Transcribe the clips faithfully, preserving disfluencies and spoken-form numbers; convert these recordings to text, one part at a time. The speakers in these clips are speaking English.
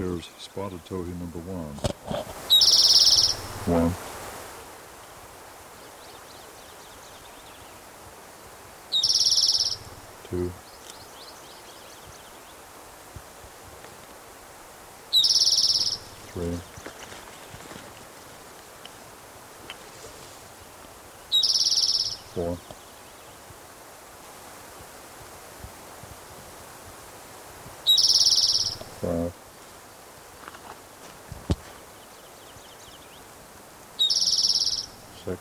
Here's spotted towhee number one. One. Two. Three. Four. Five. Six.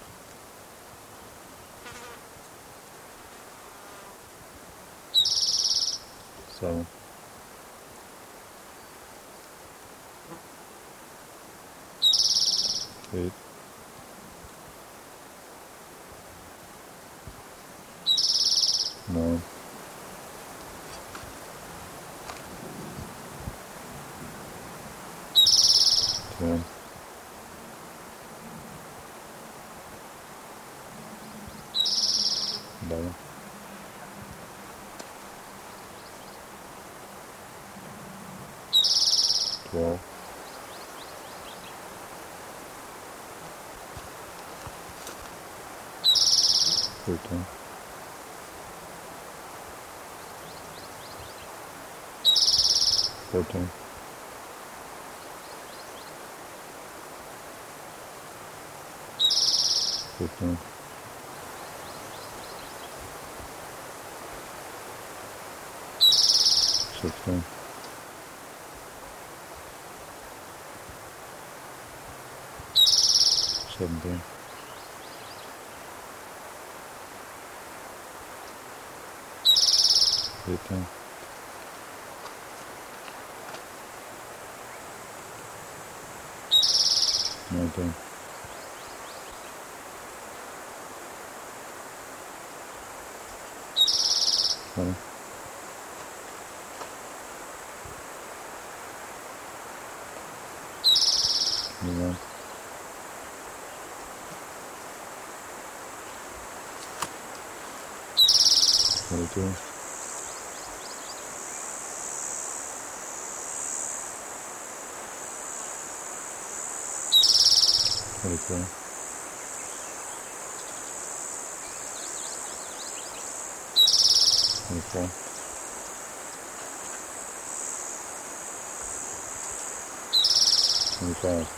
Seven. Eight. Nine. Ten. Eleven. Twelve. Thirteen. Fourteen. Fifteen. Sixteen. Seventeen. Eighteen. Nineteen. Twenty. Twenty-one. Twenty-two. Twenty-three. Twenty-four. Twenty-five.